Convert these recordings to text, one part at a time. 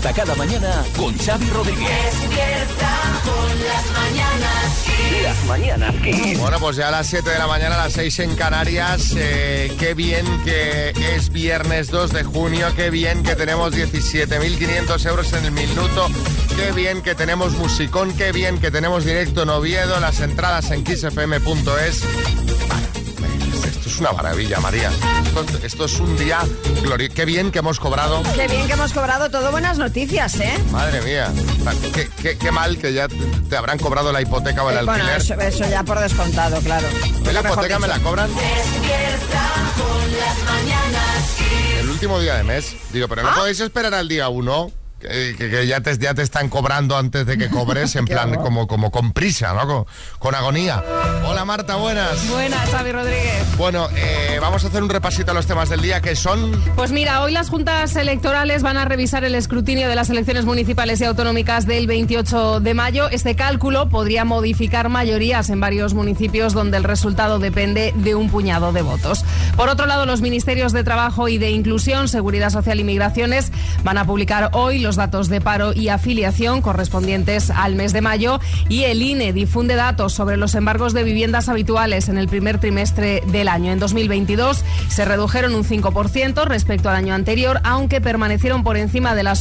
Despierta cada mañana con Xavi Rodríguez. Despierta con las mañanas Kiss. Las mañanas Kiss. Bueno, pues ya a las 7 de la mañana, a las 6 en Canarias. Qué bien que es viernes 2 de junio. Qué bien que tenemos 17.500 euros en el minuto. Qué bien que tenemos musicón. Qué bien que tenemos directo en Oviedo. Las entradas en kissfm.es. Esto es una maravilla, María. Esto es un día glorioso. Qué bien que hemos cobrado. Qué bien que hemos cobrado. Todo buenas noticias, ¿eh? Madre mía. Qué mal que ya te habrán cobrado la hipoteca o el alquiler. Bueno, eso ya por descontado, claro. ¿La hipoteca me la cobran? Despierta con las mañanas Kiss. El último día de mes. Digo, pero no podéis esperar al día 1, que ya te están cobrando antes de que cobres, en plan como con prisa, ¿no? Con agonía. Hola Marta, buenas. Buenas, Xavi Rodríguez. Bueno, vamos a hacer un repasito a los temas del día, que son... Pues mira, hoy las juntas electorales van a revisar el escrutinio de las elecciones municipales y autonómicas del 28 de mayo. Este cálculo podría modificar mayorías en varios municipios donde el resultado depende de un puñado de votos. Por otro lado, los ministerios de Trabajo y de Inclusión, Seguridad Social y Migraciones van a publicar hoy los datos de paro y afiliación correspondientes al mes de mayo, y el INE difunde datos sobre los embargos de viviendas habituales en el primer trimestre del año. En 2022 se redujeron un 5% respecto al año anterior, aunque permanecieron por encima de las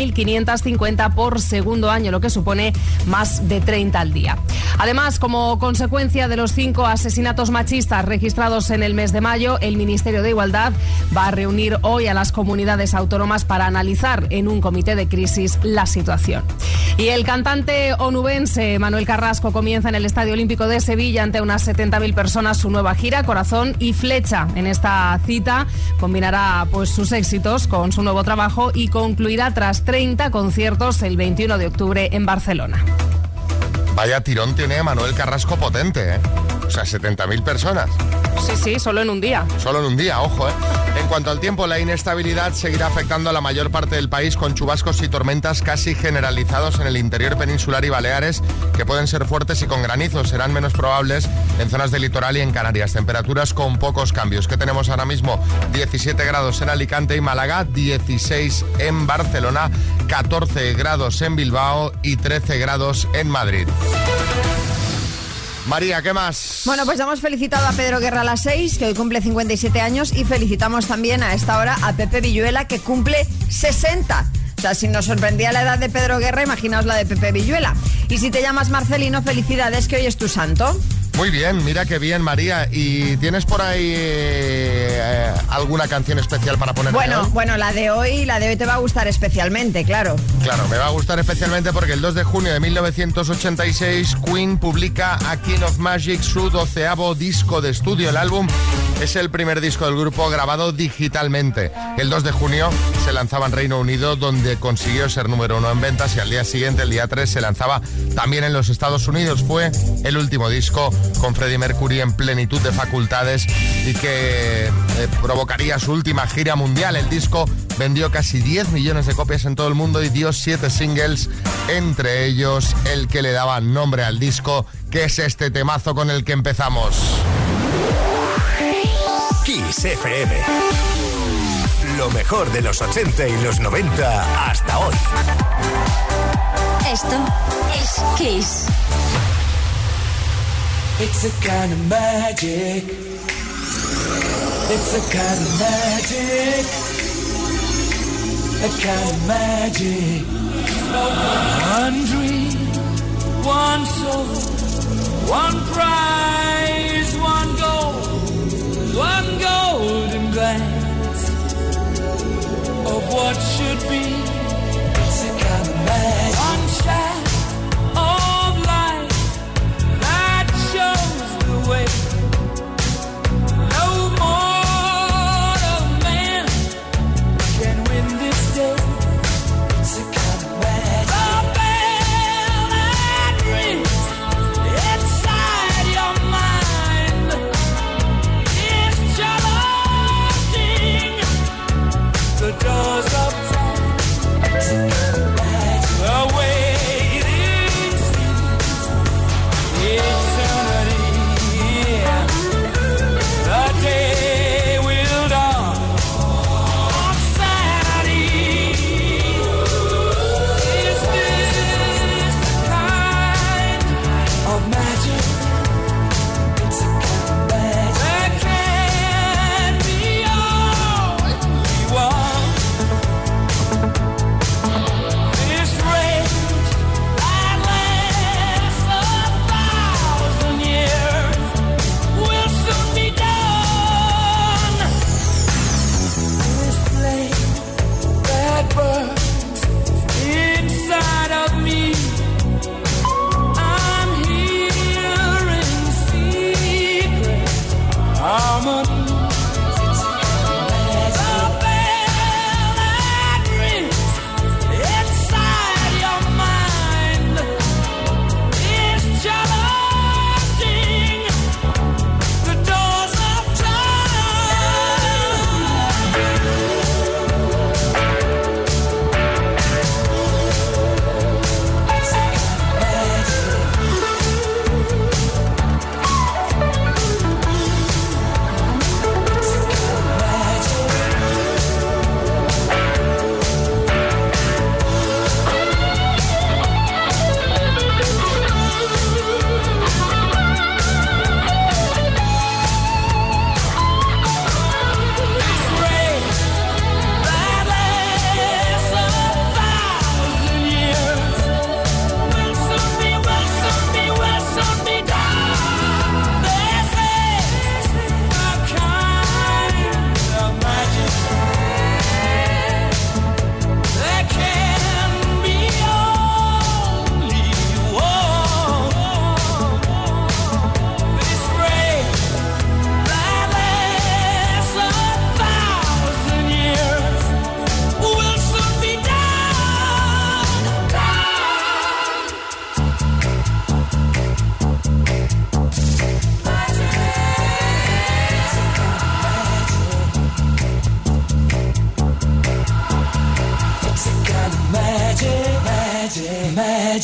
11.550 por segundo año, lo que supone más de 30 al día. Además, como consecuencia de los 5 asesinatos machistas registrados en el mes de mayo, el Ministerio de Igualdad va a reunir hoy a las comunidades autónomas para analizar en un comité de crisis la situación. Y el cantante onubense Manuel Carrasco comienza en el Estadio Olímpico de Sevilla ante unas 70.000 personas su nueva gira Corazón y Flecha. En esta cita combinará pues sus éxitos con su nuevo trabajo y concluirá tras 30 conciertos el 21 de octubre en Barcelona. Vaya tirón tiene Manuel Carrasco potente, ¿eh? O sea, 70.000 personas. Sí, solo en un día. Solo en un día, ojo, ¿eh? En cuanto al tiempo, la inestabilidad seguirá afectando a la mayor parte del país, con chubascos y tormentas casi generalizados en el interior peninsular y Baleares, que pueden ser fuertes y con granizo. Serán menos probables en zonas del litoral y en Canarias. Temperaturas con pocos cambios. ¿Qué tenemos ahora mismo? 17 grados en Alicante y Málaga, 16 en Barcelona, 14 grados en Bilbao y 13 grados en Madrid. María, ¿qué más? Bueno, pues ya hemos felicitado a Pedro Guerra a las 6, que hoy cumple 57 años, y felicitamos también a esta hora a Pepe Villuela, que cumple 60. O sea, si nos sorprendía la edad de Pedro Guerra, imaginaos la de Pepe Villuela. Y si te llamas Marcelino, felicidades, que hoy es tu santo. Muy bien, mira qué bien, María. ¿Y tienes por ahí alguna canción especial para poner? Bueno, la de hoy te va a gustar especialmente, claro. Claro, me va a gustar especialmente porque el 2 de junio de 1986 Queen publica A King of Magic, su 12º disco de estudio. El álbum es el primer disco del grupo grabado digitalmente. El 2 de junio se lanzaba en Reino Unido, donde consiguió ser número 1 en ventas, y al día siguiente, el día 3, se lanzaba también en los Estados Unidos. Fue el último disco con Freddie Mercury en plenitud de facultades y que provocaría su última gira mundial. El disco vendió casi 10 millones de copias en todo el mundo y dio 7 singles, entre ellos el que le daba nombre al disco, que es este temazo con el que empezamos. Kiss FM. Lo mejor de los 80 y los 90 hasta hoy. Esto es Kiss. It's a kind of magic. It's a kind of magic. A kind of magic. One dream, one soul, one prize, one golden glance of what should be. It's a kind of magic. One shaft of light that shows the way. No mortal man can win this day. It's a kind of magic. The bell that rings inside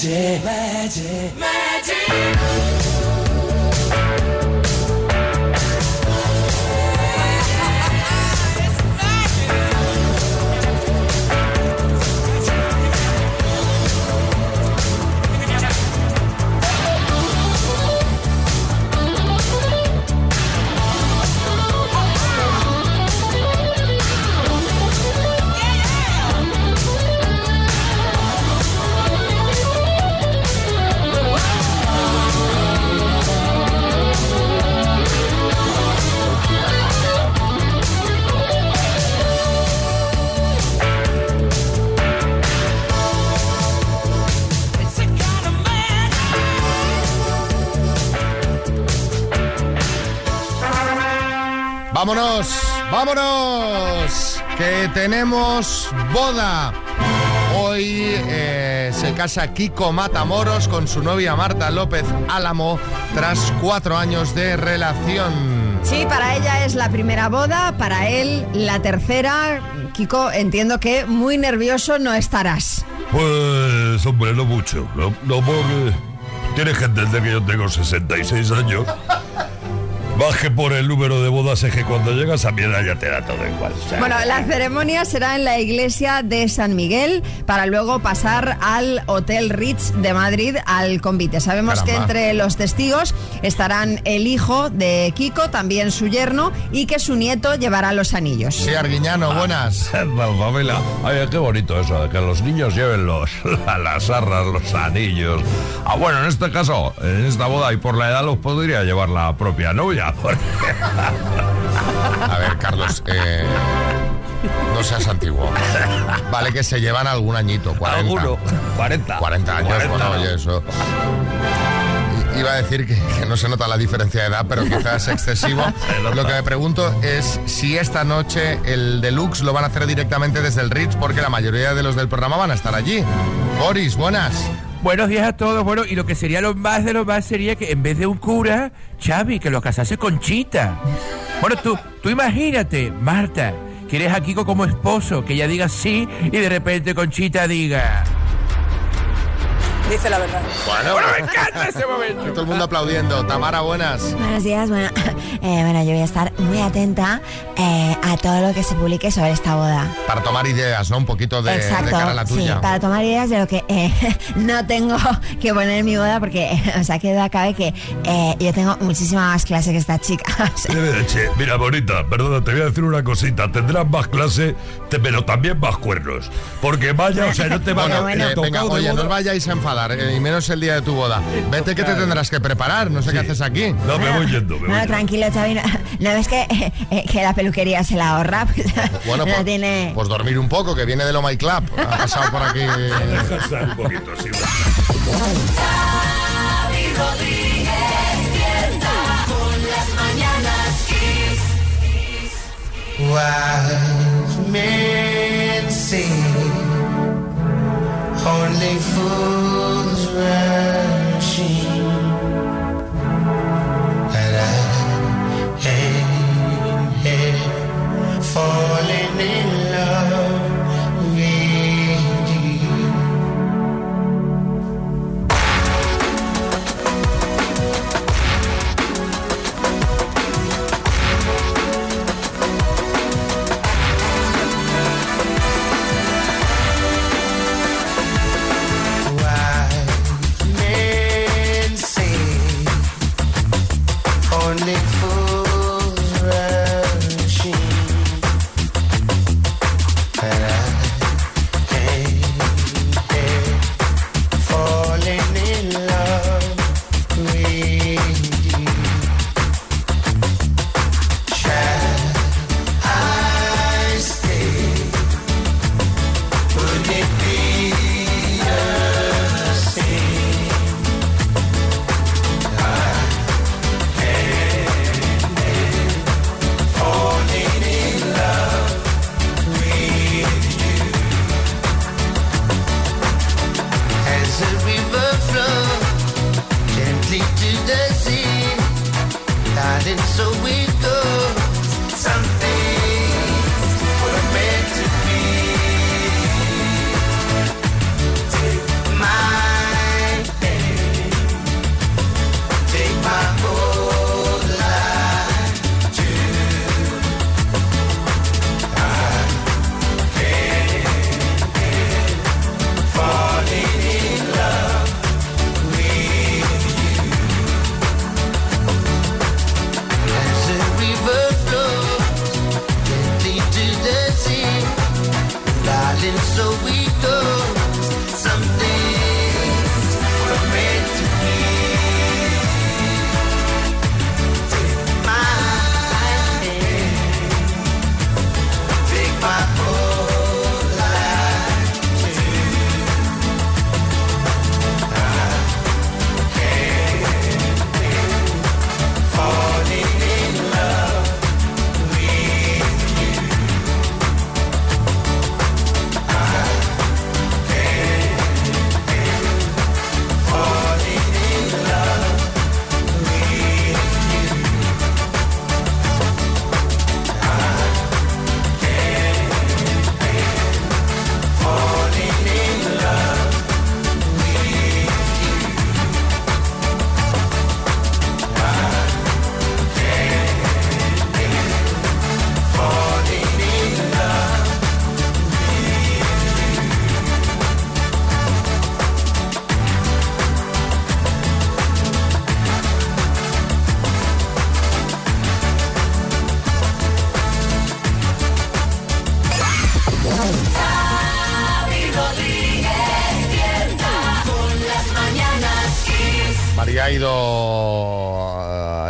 Magic, magic, magic. ¡Vámonos! ¡Vámonos! Que tenemos boda. Hoy se casa Kiko Matamoros con su novia Marta López Álamo tras 4 años de relación. Sí, para ella es la primera boda, para él la tercera. Kiko, entiendo que muy nervioso no estarás. Pues, hombre, no mucho. No porque tienes que entender que yo tengo 66 años. Más que por el número de bodas es que cuando llegas a mi edad ya te da todo igual. O sea, bueno, la ceremonia será en la iglesia de San Miguel para luego pasar al Hotel Ritz de Madrid al convite. Sabemos que entre los testigos estarán el hijo de Kiko, también su yerno, y que su nieto llevará los anillos. Sí, Arguiñano, buenas. Pamela, ay, qué bonito eso, de que los niños lleven las arras, los anillos. Ah, bueno, en este caso, en esta boda y por la edad los podría llevar la propia novia. A ver, Carlos, no seas antiguo. Vale que se llevan algún añito, 40. ¿Alguno? 40. 40 años, 40. Bueno, oye, eso. Iba a decir que no se nota la diferencia de edad, pero quizás es excesivo. Lo que me pregunto es si esta noche el deluxe lo van a hacer directamente desde el Ritz, porque la mayoría de los del programa van a estar allí. Boris, buenas. Buenos días a todos. Bueno, y lo que sería lo más de lo más sería que en vez de un cura, Xavi, que lo casase con Chita. Bueno, tú imagínate, Marta, que eres a Kiko como esposo, que ella diga sí y de repente Conchita diga... Dice la verdad. Bueno, me encanta ese momento. Todo el mundo aplaudiendo. Tamara, buenas. Buenos días. Bueno, yo voy a estar muy atenta a todo lo que se publique sobre esta boda. Para tomar ideas, ¿no? Un poquito de cara a la tuya. Sí, para tomar ideas de lo que no tengo que poner en mi boda, porque, o sea, que duda cabe que yo tengo muchísima más clase que esta chica. Mira, bonita, perdona, te voy a decir una cosita. Tendrás más clase, pero también más cuernos. Porque vaya, o sea, no te van a tocar. Venga, oye, no os vayáis a enfadar. Y menos el día de tu boda. Vete que te tendrás que preparar, no sé qué haces aquí. No, me voy yendo. Tranquilo, Xavi, ¿no ves que la peluquería se la ahorra? Pues, bueno, no tiene... pues dormir un poco, que viene de lo My Club. Ha pasado por aquí. Descansar un poquito, sí. Xavi Rodríguez, despierta con las mañanas Kiss. Wise men say only fools rushing, and I ain't falling in love with you.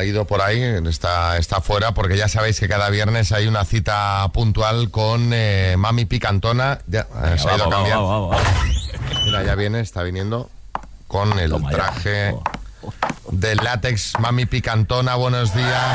ha ido por ahí, está fuera, porque ya sabéis que cada viernes hay una cita puntual con Mami Picantona. Ya, se ha ido a cambiar. Vamos. Mira, ya viene, está viniendo con el traje de látex. Mami Picantona, buenos días.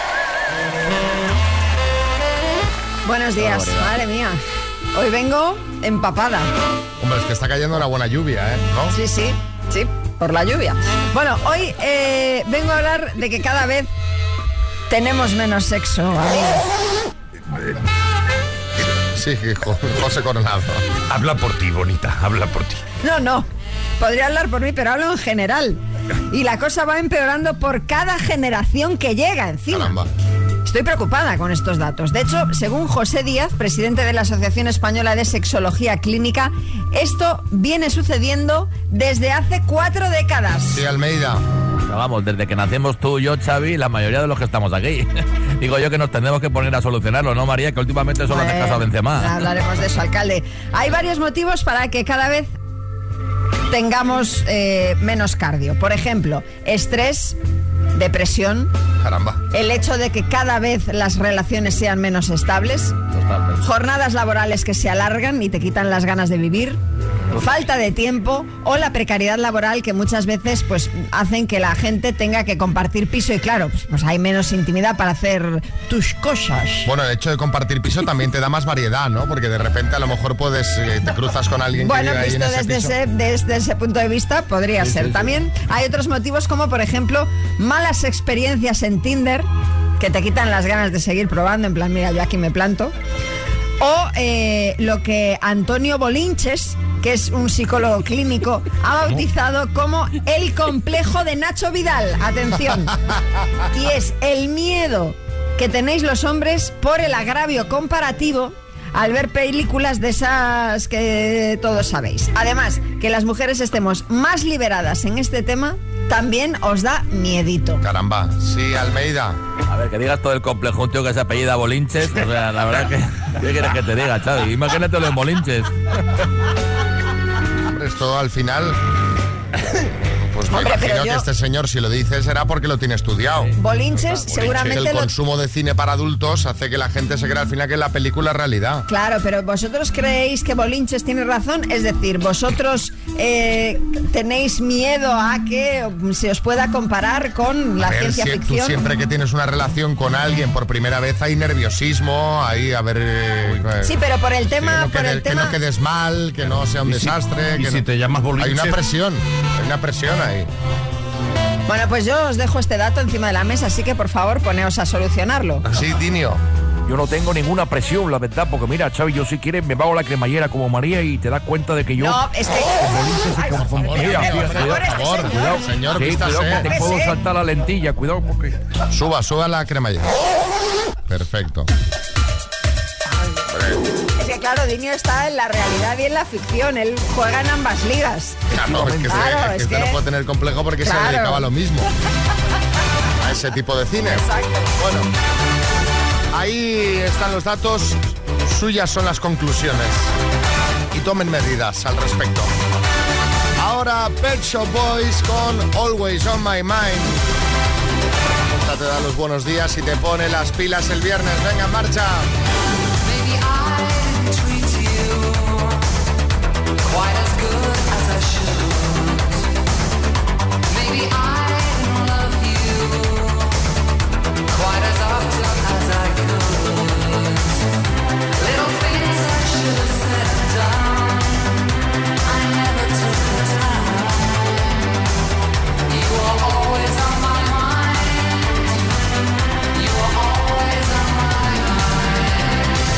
Buenos días, madre mía. Hoy vengo empapada. Hombre, es que está cayendo una buena lluvia, ¿no? Sí, por la lluvia. Bueno, hoy vengo a hablar de que cada vez tenemos menos sexo, amigos. Sí, José Coronado. Habla por ti, bonita, habla por ti. No, podría hablar por mí, pero hablo en general. Y la cosa va empeorando por cada generación que llega encima. Caramba. Estoy preocupada con estos datos. De hecho, según José Díaz, presidente de la Asociación Española de Sexología Clínica, esto viene sucediendo desde hace 4 décadas. Sí, Almeida. Pero vamos, desde que nacemos tú, yo, Xavi, la mayoría de los que estamos aquí. Digo yo que nos tendremos que poner a solucionarlo, ¿no, María? Que últimamente solo hace caso a Benzema. Hablaremos de eso, alcalde. Hay varios motivos para que cada vez tengamos menos cardio. Por ejemplo, estrés, depresión. Caramba. El hecho de que cada vez las relaciones sean menos estables. Totalmente. Jornadas laborales que se alargan y te quitan las ganas de vivir. Falta de tiempo o la precariedad laboral que muchas veces pues hacen que la gente tenga que compartir piso y claro, pues hay menos intimidad para hacer tus cosas. Bueno, el hecho de compartir piso también te da más variedad, ¿no? Porque de repente a lo mejor te cruzas con alguien que vive ahí en ese piso. Desde ese punto de vista podría ser. También hay otros motivos como por ejemplo malas experiencias en Tinder que te quitan las ganas de seguir probando, en plan mira yo aquí me planto. O lo que Antonio Bolinches, que es un psicólogo clínico, ha bautizado como el complejo de Nacho Vidal. Atención. Y es el miedo que tenéis los hombres por el agravio comparativo al ver películas de esas que todos sabéis. Además, que las mujeres estemos más liberadas en este tema también os da miedito. Caramba, sí, Almeida. A ver, que digas todo el complejo, un tío que se apellida Bolinches, o sea, la verdad que... ¿Qué quieres que te diga, Xavi? Imagínate lo de Bolinches. Hombre, esto al final... Pues me imagino que este señor, si lo dice, será porque lo tiene estudiado. Bolinches, seguramente... El consumo de cine para adultos hace que la gente se crea al final que la película es realidad. Claro, pero ¿vosotros creéis que Bolinches tiene razón? Es decir, ¿vosotros tenéis miedo a que se os pueda comparar con la ciencia ficción? Tú siempre que tienes una relación con alguien por primera vez hay nerviosismo, hay sí, pero por el tema... Que no quedes mal, que no sea un desastre. Si te llamas Bolinches... Hay una presión ahí. Bueno, pues yo os dejo este dato encima de la mesa, así que por favor poneos a solucionarlo. Sí, Dinio. Yo no tengo ninguna presión, la verdad, porque mira, Xavi, yo si quieres me pago la cremallera como María y te das cuenta de que yo... No, es que... Por favor, cuidado, señor, sí, cuidado que te puedo saltar la lentilla, cuidado porque... Suba la cremallera. Perfecto. Es que claro, Dinio está en la realidad y en la ficción, él juega en ambas ligas. Claro, es que no puede tener complejo porque se dedicaba a lo mismo. A ese tipo de cine. Exacto. Bueno, ahí están los datos, suyas son las conclusiones. Y tomen medidas al respecto. Ahora Pet Shop Boys con Always on My Mind. Esta te da los buenos días y te pone las pilas el viernes. Venga, en marcha. Quite as good as I should. Maybe I didn't love you quite as often as I could. Little things I should have said and done, I never took the time. You were always on my mind. You were always on my mind.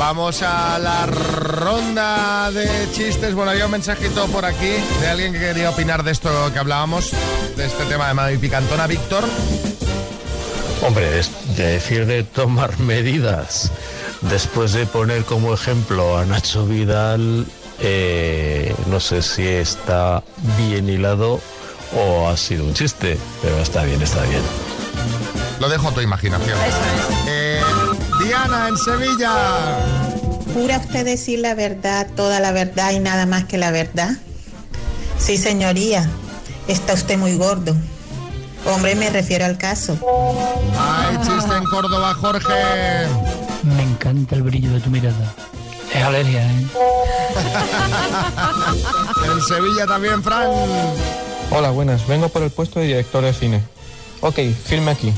Vamos a la ronda de chistes. Bueno, había un mensajito por aquí de alguien que quería opinar de esto que hablábamos, de este tema de Madrid Picantona. Víctor. Hombre, es de decir de tomar medidas después de poner como ejemplo a Nacho Vidal, no sé si está bien hilado o ha sido un chiste, pero está bien, está bien. Lo dejo a tu imaginación. Eso es. Diana, en Sevilla. ¿Jura usted decir la verdad, toda la verdad y nada más que la verdad? Sí, señoría. Está usted muy gordo. Hombre, me refiero al caso. Ay, chiste en Córdoba, Jorge. Me encanta el brillo de tu mirada. Es alergia, ¿eh? En Sevilla también, Fran. Hola, buenas. Vengo por el puesto de director de cine. Ok, firme aquí.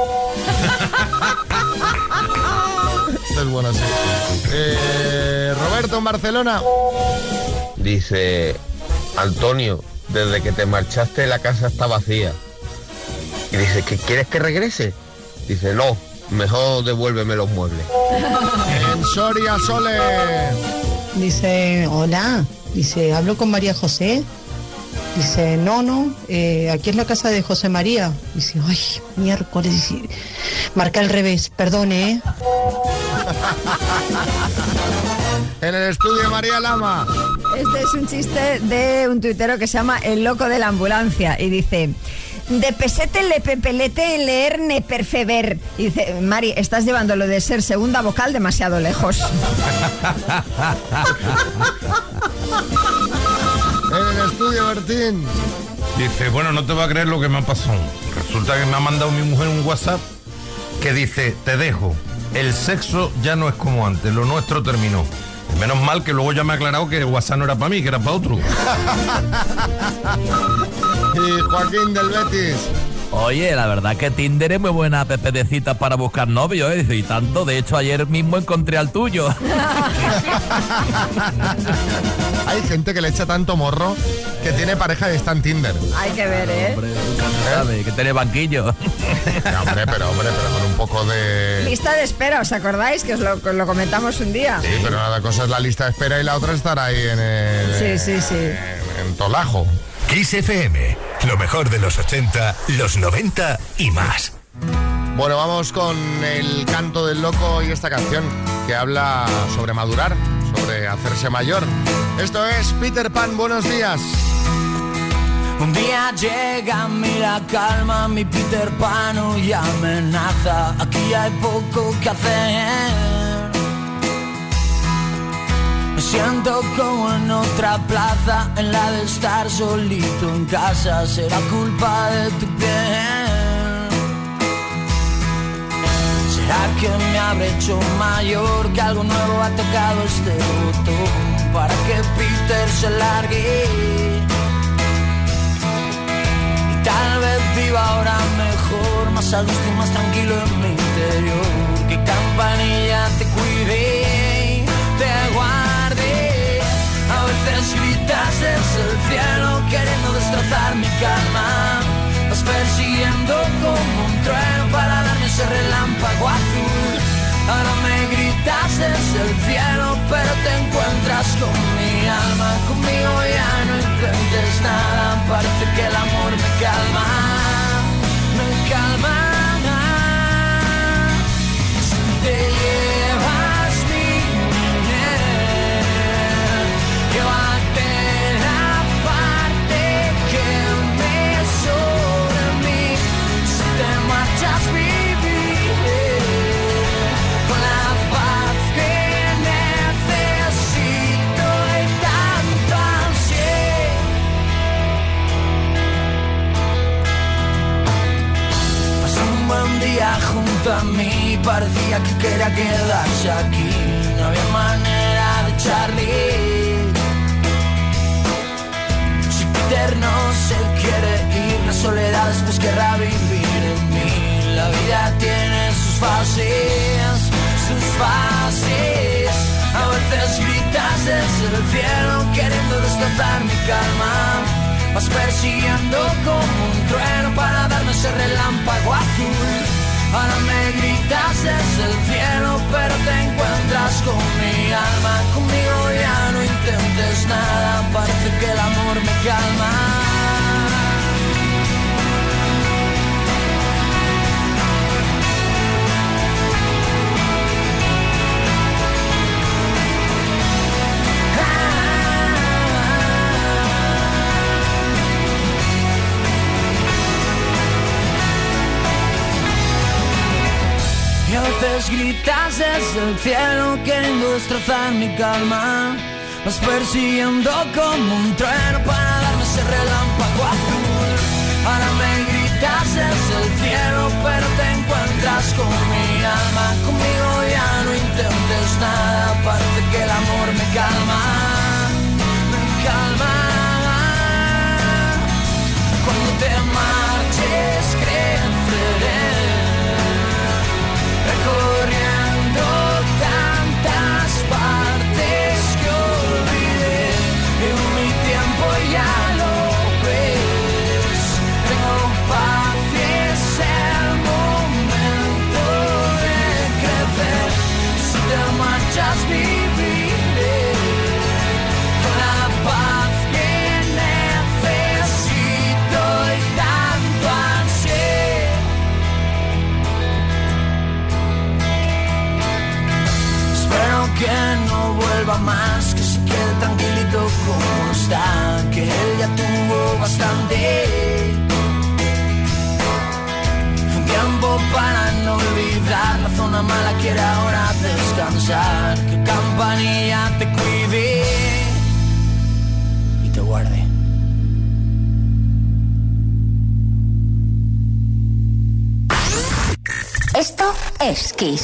Esto es bueno, sí. Roberto, en Barcelona. Dice, Antonio, desde que te marchaste la casa está vacía. Y dice, ¿qué quieres que regrese? Dice, no, mejor devuélveme los muebles. En Soria, Sole. Dice, hola. Dice, hablo con María José. Dice, no, aquí es la casa de José María. Dice, ay, miércoles. Dice, marca al revés, perdone, En el estudio, María Lama. Este es un chiste de un tuitero que se llama El Loco de la Ambulancia y dice: de pesete le pepelete en leer ne perfeber. Y dice, Mari, estás llevando lo de ser segunda vocal demasiado lejos. En el estudio, Bertín. Dice, bueno, no te va a creer lo que me ha pasado. Resulta que me ha mandado mi mujer un WhatsApp que dice, te dejo, el sexo ya no es como antes, lo nuestro terminó. Menos mal que luego ya me ha aclarado que el WhatsApp no era para mí, que era para otro. Y Joaquín del Betis. Oye, la verdad que Tinder es muy buena app de citas para buscar novio, ¿eh? Y tanto, de hecho, ayer mismo encontré al tuyo. Hay gente que le echa tanto morro que tiene pareja y está en Tinder. Hay que ver, ¿eh? Hombre, ¿sabe? Que tiene banquillo. Hombre, pero con un poco de... Lista de espera, ¿os acordáis? Que os lo comentamos un día. Sí, pero una cosa es la lista de espera y la otra es estar ahí en el... Sí. En Tolajo. Kiss FM, lo mejor de los 80, los 90 y más. Bueno, vamos con el canto del loco y esta canción que habla sobre madurar, sobre hacerse mayor. Esto es Peter Pan, buenos días. Un día llega a mí la calma, mi Peter Pan y amenaza. Aquí hay poco que hacer. Me siento como en otra plaza, en la de estar solito en casa. Será culpa de tu piel. ¿Será que me habré hecho mayor, que algo nuevo ha tocado este botón para que Peter se largue? Y tal vez viva ahora mejor, más a gusto y más tranquilo en mi interior. Que Campanilla te cuide, te guarde. A veces gritas desde el cielo queriendo destrozar mi calma. Vas persiguiendo como un trueno para darme ese relámpago azul. Ahora me gritas desde el cielo, pero te encuentras con mi alma. Conmigo ya no intentes nada, parece que el amor me calma. Me calma. Si te llevas mi mujer, llévate la parte que me sobra a mí. Si te marchas, viviré con la paz que necesito y tanto ansié. Pasé un buen día junto a mí, parecía que quería quedarse aquí. No había manera de echarle. Si Peter no se quiere ir, la soledad después querrá vivir en mí. La vida tiene sus fases, sus fases. A veces gritas desde el cielo queriendo destrozar mi calma. Vas persiguiendo como un trueno para darme ese relámpago azul. Ahora me gritas desde el cielo, pero te encuentras con mi alma. Conmigo ya no intentes nada, parece que el amor me calma. Y a veces gritas desde el cielo queriendo destrozar mi calma. Vas persiguiendo como un trueno para darme ese relámpago azul. Ahora me gritas desde el cielo, pero te encuentras con mi alma. Conmigo ya no intentes nada, parece que el amor me calma. Me calma. Cuando te marches creceré, recorriendo tantas partes que olvidé. En mi tiempo ya lo ves. Tengo paz y es el momento de crecer. Si te marchas viviré con la paz que necesito y tanto ansié. Espero que no vuelva más, que se quede tranquilito como está, que él ya tuvo bastante. Fue un tiempo para no olvidar, la zona mala quiere ahora descansar. Que Campanilla te cuide y te guarde. Esto es Kiss.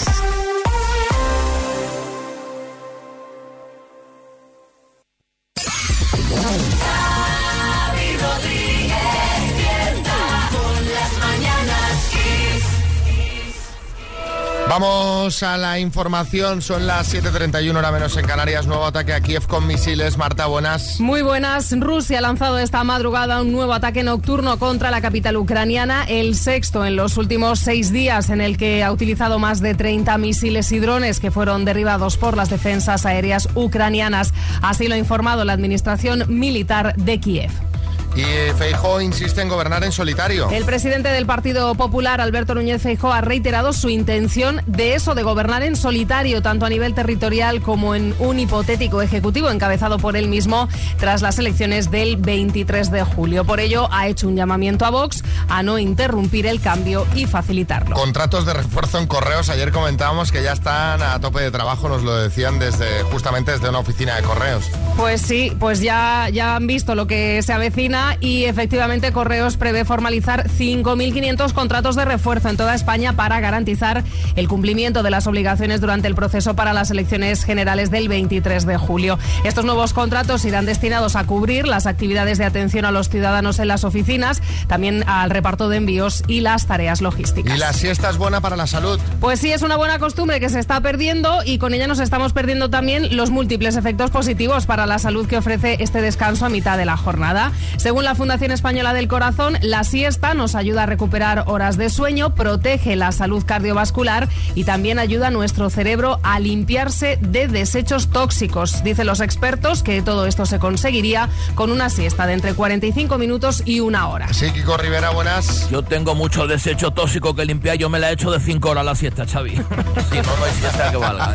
Vamos a la información, son las 7:31, hora menos en Canarias. Nuevo ataque a Kiev con misiles. Marta, buenas. Muy buenas. Rusia ha lanzado esta madrugada un nuevo ataque nocturno contra la capital ucraniana, el sexto en los últimos 6 días, en el que ha utilizado más de 30 misiles y drones que fueron derribados por las defensas aéreas ucranianas. Así lo ha informado la administración militar de Kiev. Y Feijóo insiste en gobernar en solitario. El presidente del Partido Popular, Alberto Núñez Feijóo, ha reiterado su intención de gobernar en solitario, tanto a nivel territorial como en un hipotético ejecutivo encabezado por él mismo tras las elecciones del 23 de julio. Por ello, ha hecho un llamamiento a Vox a no interrumpir el cambio y facilitarlo. Contratos de refuerzo en correos. Ayer comentábamos que ya están a tope de trabajo, nos lo decían justamente desde una oficina de correos. Pues sí, pues ya han visto lo que se avecina y efectivamente Correos prevé formalizar 5.500 contratos de refuerzo en toda España para garantizar el cumplimiento de las obligaciones durante el proceso para las elecciones generales del 23 de julio. Estos nuevos contratos irán destinados a cubrir las actividades de atención a los ciudadanos en las oficinas, también al reparto de envíos y las tareas logísticas. ¿Y la siesta es buena para la salud? Pues sí, es una buena costumbre que se está perdiendo y con ella nos estamos perdiendo también los múltiples efectos positivos para la salud que ofrece este descanso a mitad de la jornada. Según la Fundación Española del Corazón, la siesta nos ayuda a recuperar horas de sueño, protege la salud cardiovascular y también ayuda a nuestro cerebro a limpiarse de desechos tóxicos. Dicen los expertos que todo esto se conseguiría con una siesta de entre 45 minutos y 1 hora. Sí, Kiko Rivera, buenas. Yo tengo mucho desecho tóxico que limpiar, yo me la he hecho de 5 horas la siesta, Xavi. Si no hay siesta que valga.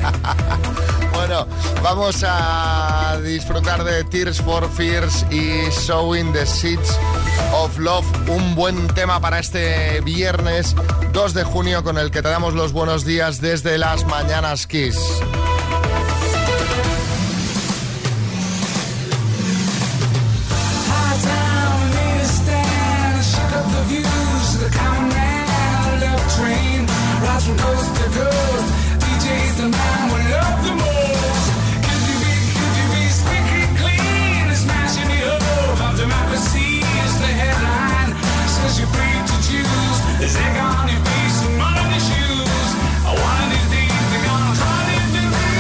Bueno, vamos a disfrutar de Tears for Fears y Sowing the Seeds of Love, un buen tema para este viernes 2 de junio con el que te damos los buenos días desde las Mañanas Kiss. There's egg on your face and mud on your shoes. One of these days they're gonna call it the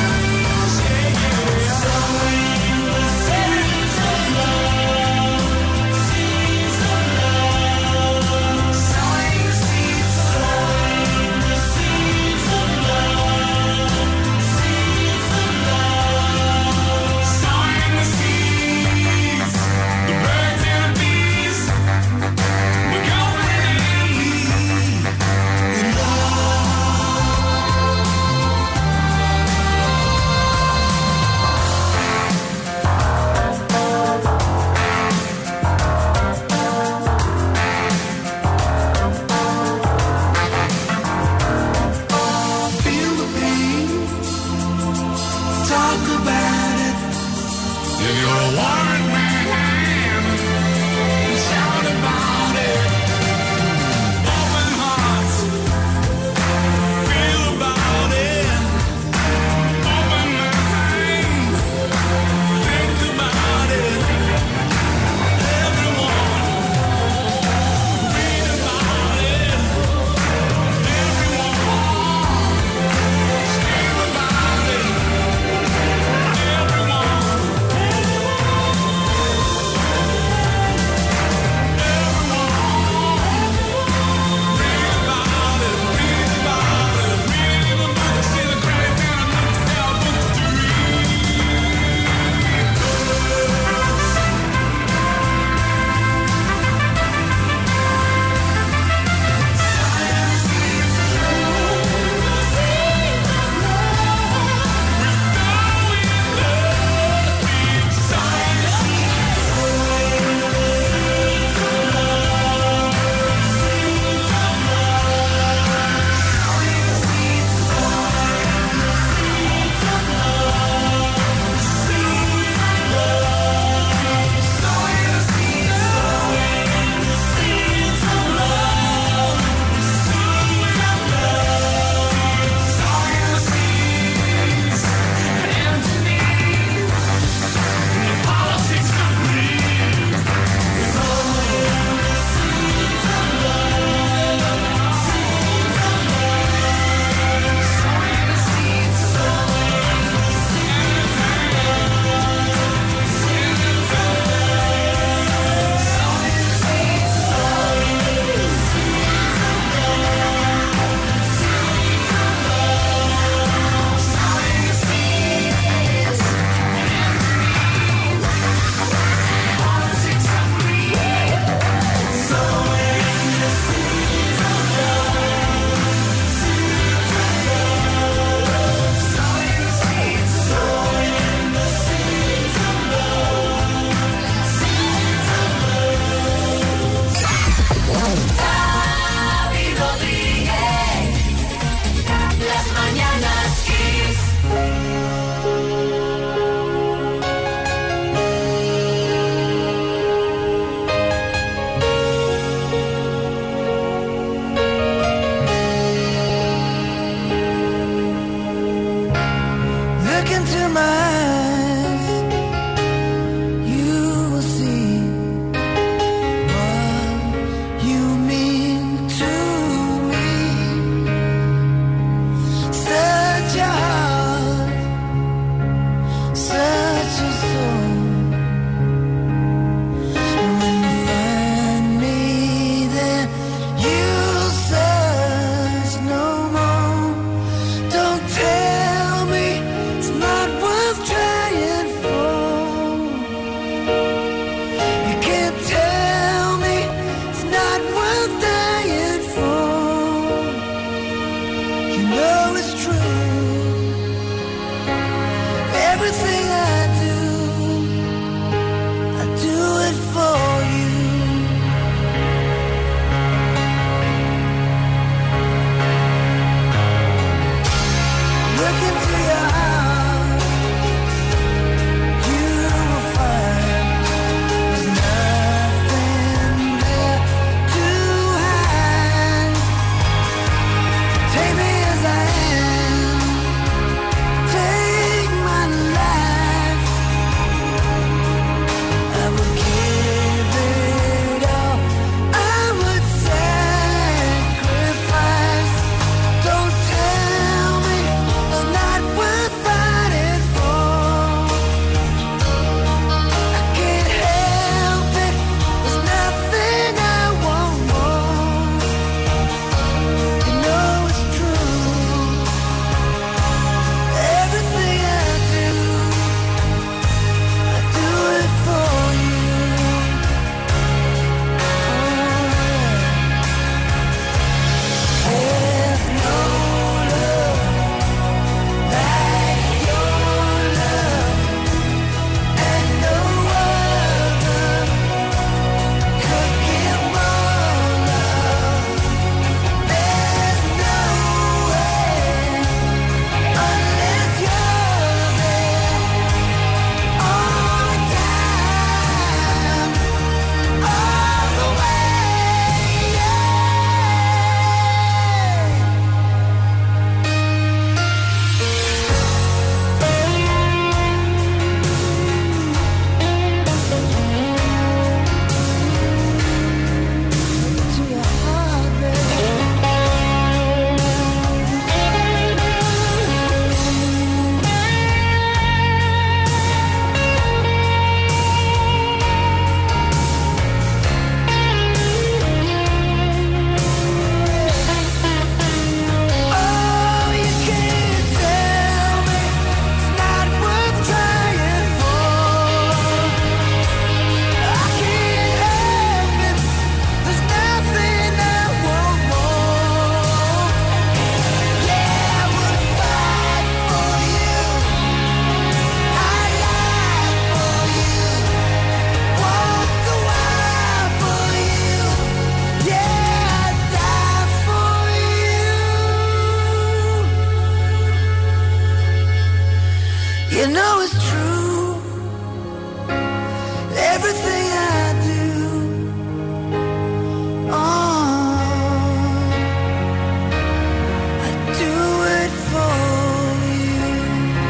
everything I do. Oh, I do it for you.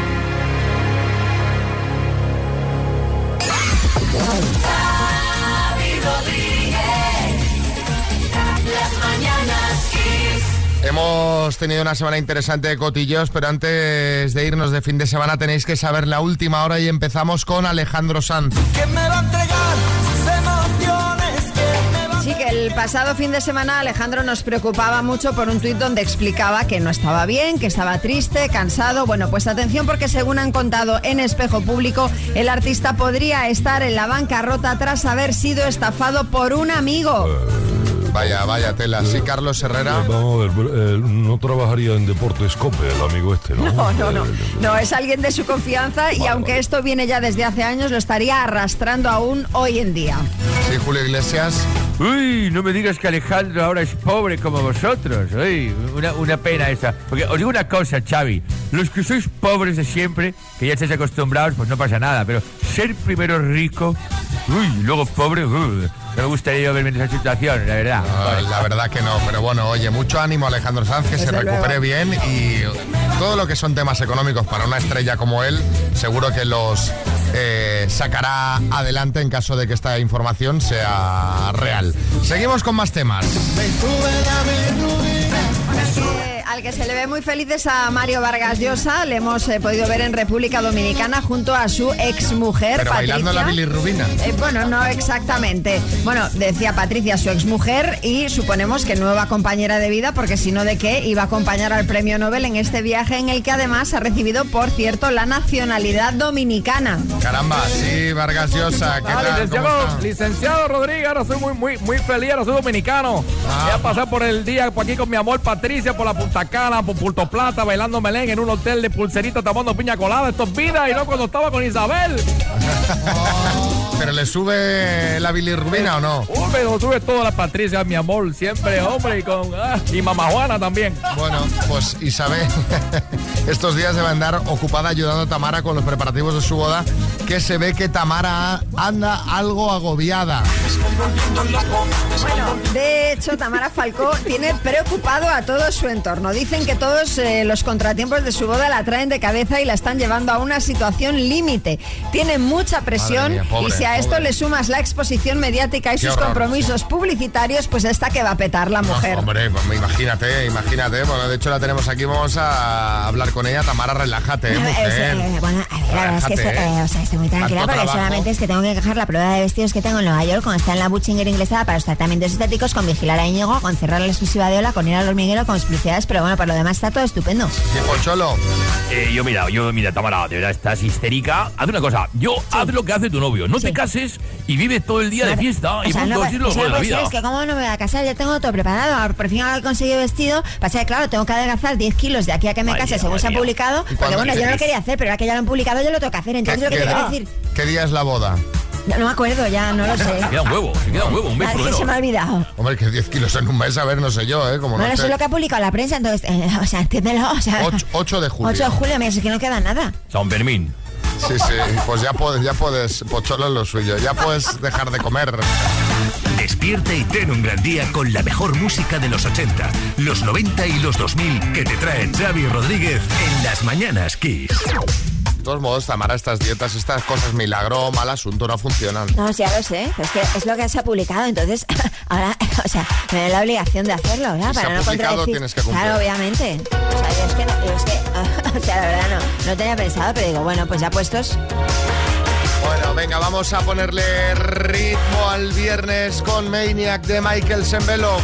Xavi Rodríguez, Las Mañanas Kiss. Hemos tenido una semana interesante de cotillos, pero antes de irnos de fin de semana tenéis que saber la última hora y empezamos con Alejandro Sanz. ¿Quién me va a entregar sus emociones? ¿Quién me va a... Sí, que el pasado fin de semana Alejandro nos preocupaba mucho por un tuit donde explicaba que no estaba bien, que estaba triste, cansado. Bueno, pues atención, porque según han contado en Espejo Público, el artista podría estar en la bancarrota tras haber sido estafado por un amigo. Vaya tela. Sí, Carlos Herrera. Vamos a ver, no trabajaría en Deportes Cope, el amigo este, ¿no? No, es alguien de su confianza y aunque esto viene ya desde hace años, lo estaría arrastrando aún hoy en día. Sí, Julio Iglesias. Uy, no me digas que Alejandro ahora es pobre como vosotros. Uy, una pena esa. Porque os digo una cosa, Xavi. Los que sois pobres de siempre, que ya estáis acostumbrados, pues no pasa nada. Pero ser primero rico, y luego pobre, no me gustaría yo verme en esa situación, la verdad. No, la verdad que no, pero bueno, oye, mucho ánimo a Alejandro Sanz, que se recupere bien, y todo lo que son temas económicos para una estrella como él, seguro que los sacará adelante en caso de que esta información sea real. Seguimos con más temas. Al que se le ve muy feliz es a Mario Vargas Llosa. Le hemos podido ver en República Dominicana junto a su exmujer, pero Patricia. Bailando la bilirrubina. Bueno, no exactamente. Bueno, decía Patricia, su exmujer, y suponemos que nueva compañera de vida, porque si no, ¿de qué? Iba a acompañar al premio Nobel en este viaje en el que además ha recibido, por cierto, la nacionalidad dominicana. Caramba, sí, Vargas Llosa. ¿Qué tal? Licenciado Rodríguez, ahora soy muy feliz, ahora soy dominicano. Voy a pasar por el día por aquí con mi amor Patricia, por la Punta Cana, por Puerto Plata, bailando merengue en un hotel de pulserita, tomando piña colada. Esto es vida, y no cuando estaba con Isabel. ¿Pero le sube la bilirrubina o no? Me lo sube toda la Patricia, mi amor, siempre, hombre, y mamá Juana también. Bueno, pues Isabel estos días debe andar ocupada ayudando a Tamara con los preparativos de su boda, que se ve que Tamara anda algo agobiada. Bueno, de hecho, Tamara Falcó tiene preocupado a todo su entorno. Dicen que todos los contratiempos de su boda la traen de cabeza y la están llevando a una situación límite. Tiene mucha presión, mía, pobre, y si a esto le sumas la exposición mediática y sus compromisos publicitarios, pues esta que va a petar la mujer. No, hombre, pues imagínate. Bueno, de hecho la tenemos aquí, vamos a hablar con ella. Tamara, relájate, mujer. Bueno, a ver, la verdad es que estoy muy tranquila porque solamente es que tengo que encajar la prueba de vestidos que tengo en Nueva York, con estar en la Butchinger inglesa para los tratamientos estéticos, con vigilar a Íñigo, con cerrar la exclusiva de Ola, con ir al hormiguero, con publicidades, pero bueno, por lo demás está todo estupendo. ¿Y Pocholo? Yo mira, Tamara, de verdad estás histérica. Haz una cosa, haz lo que hace tu novio. No te cases y vive todo el día de fiesta y punto, así es lo de la vida. Es que cómo no me voy a casar, ya tengo todo preparado. Por fin ahora he conseguido vestido. Pasa que claro, tengo que adelgazar 10 kilos de aquí a que me case, según se ha publicado. Porque bueno, yo no lo quería hacer, pero ahora que ya lo han publicado, yo lo tengo que hacer. Entonces lo que te quiero decir. ¿Qué día es la boda? No me acuerdo, ya no lo sé. Queda un huevo, un mes primero. Se me ha olvidado. Hombre, que 10 kilos en un mes, a ver, no sé yo, Como bueno, no eso es lo que ha publicado la prensa, entonces, entiéndelo, 8 de julio. 8 de julio, mira, es que no queda nada. San Fermín. Sí, pues ya puedes, Pocholo es lo suyo, ya puedes dejar de comer. Despierta y ten un gran día con la mejor música de los 80, los 90 y los 2000 que te traen Xavi Rodríguez en Las Mañanas Kiss. De todos modos, Tamara, estas dietas, estas cosas, milagro, mal asunto, no funcionan. No, ya lo sé, es que es lo que se ha publicado, entonces ahora, me da la obligación de hacerlo, ¿verdad? Si para se ha no publicado, contradecir. tienes que cumplir. Claro, obviamente. La verdad no tenía pensado, pero digo, bueno, pues ya puestos. Bueno, venga, vamos a ponerle ritmo al viernes con Maniac de Michael Sembello.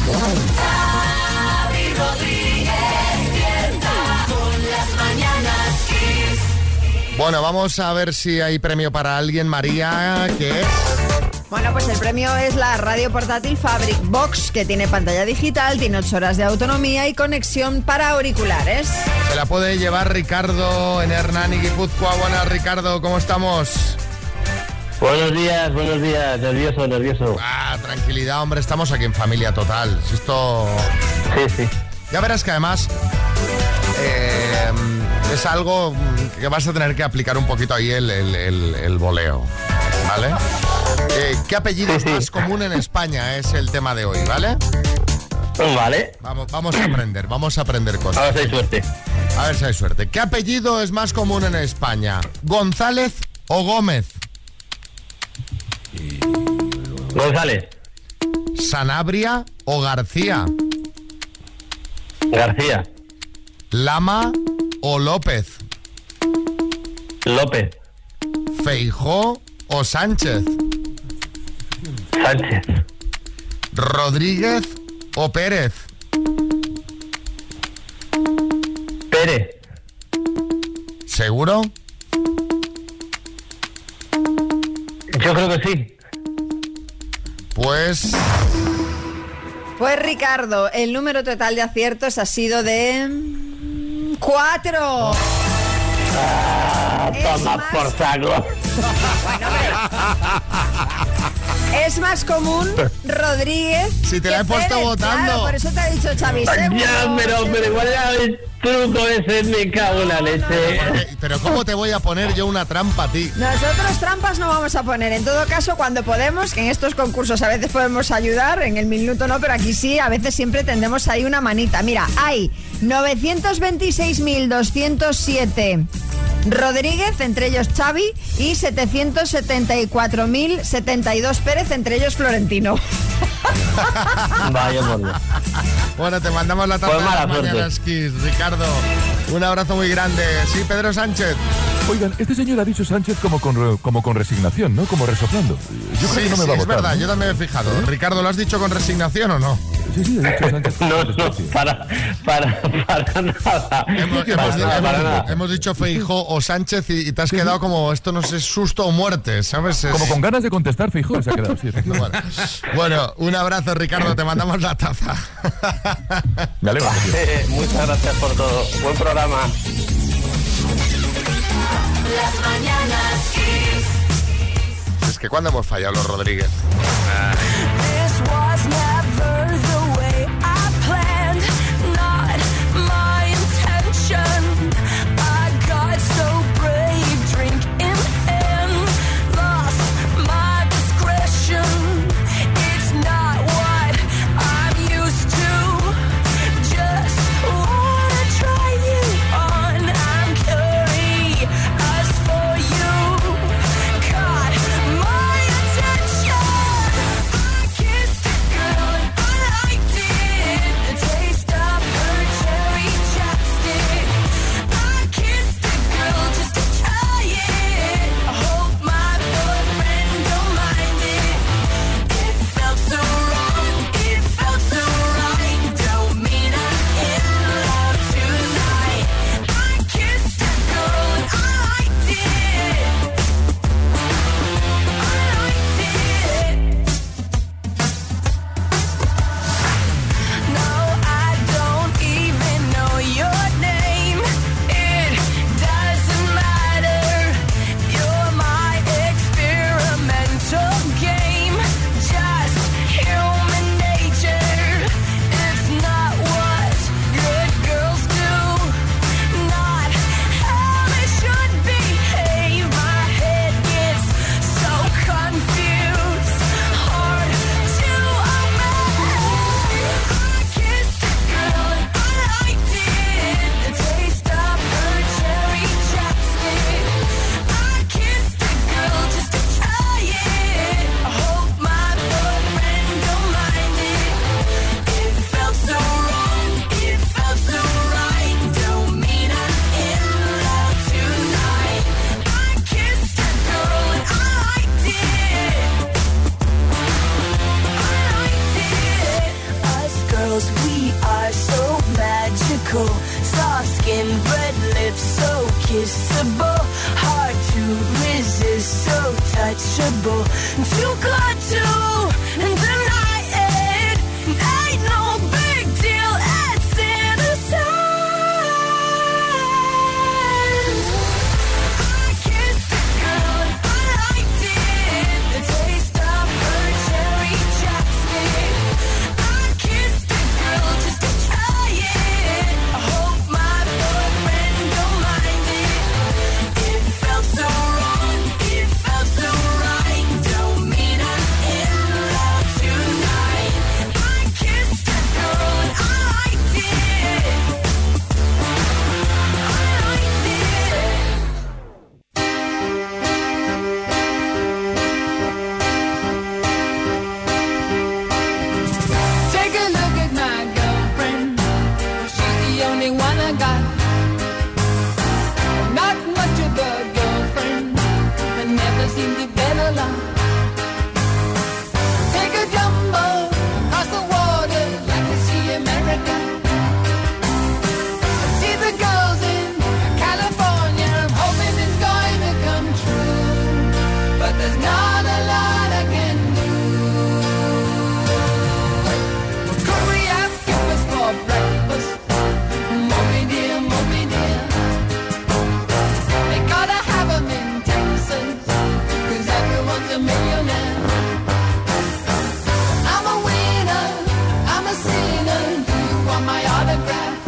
Xavi Rodríguez despierta con Las Mañanas Kiss. Bueno, vamos a ver si hay premio para alguien, María, ¿qué es? Bueno, pues el premio es la radio portátil Fabric Box, que tiene pantalla digital, tiene 8 horas de autonomía y conexión para auriculares. Se la puede llevar Ricardo en Hernani, Guipúzcoa. Buenas, Ricardo, ¿cómo estamos? Buenos días, nervioso. Tranquilidad, hombre, estamos aquí en familia total. Si esto... Sí. Ya verás que además es algo que vas a tener que aplicar un poquito ahí el voleo, ¿vale? ¿Qué apellido es más común en España? Es el tema de hoy, ¿vale? Vale. Vamos a aprender cosas. A ver si hay suerte. ¿Qué apellido es más común en España? ¿González o Gómez? González. ¿Sanabria o García? García. ¿Lama o López? López. ¿Feijóo o Sánchez? Sánchez. ¿Rodríguez o Pérez? Pérez. ¿Seguro? Yo creo que sí. Pues Ricardo, el número total de aciertos ha sido de 4. Toma por saco. Es más común Rodríguez. Si te la he puesto Pérez, votando. Claro, por eso te ha dicho Xavi. Ya, pero igual era el truco ese, me cago en la leche. Pero ¿cómo te voy a poner yo una trampa a ti? Nosotros trampas no vamos a poner. En todo caso, cuando podemos, que en estos concursos a veces podemos ayudar, en el minuto no, pero aquí sí, a veces siempre tendemos ahí una manita. Mira, hay 926.207 Rodríguez, entre ellos Xavi, y 774.072 Pérez, entre ellos Florentino. Vaya por Dios. Bueno, te mandamos la taza Pues mala de las Mañanas Kiss, Ricardo. Un abrazo muy grande. Sí, Pedro Sánchez. Oigan, este señor ha dicho Sánchez como con resignación, ¿no? Como resoplando. Yo creo que no me va a es votar, verdad, ¿no? yo también me he fijado. Ricardo, ¿lo has dicho con resignación o no? Sí, he dicho Sánchez. No, para nada. Hemos dicho Feijóo o Sánchez y te has quedado como, esto no sé, susto o muerte, ¿sabes? Como con ganas de contestar, Feijóo se ha quedado, sí. Bueno, un abrazo, Ricardo, te mandamos la taza. Me alegro. Muchas gracias por todo. Buen programa. Las Mañanas Kiss. Es que cuando hemos fallado los Rodríguez. This was never the way I planned, not my intention. I got so brave, drink in hand, lost my discretion. It's not what I'm used to. Just wanna try you on. I'm curious for you. Caught my attention. 'cause we are so magical. Soft skin, red lips, so kissable. Hard to resist, so touchable. Too good to deny it. Ain't no big deal, it's innocent. I kissed a girl, I liked it. The taste of her cherry chapstick. I kissed a girl just to try it. I hope my boyfriend don't mind it. It felt so wrong, it felt so right. Don't mean I'm in love tonight. I kissed a girl and I liked it. Take a look at my girlfriend. She's the only one I got. Not much of a girlfriend, but never seemed to get along. Take a jumbo across the water, like to see America. See the girls in California. I'm hoping it's going to come true, but there's not a lot I can do. Could we have breakfast for breakfast? Mommy dear, mommy dear. They gotta have 'em in Texas, 'cause everyone's a millionaire. I'm a winner, I'm a sinner. Do you want my autograph?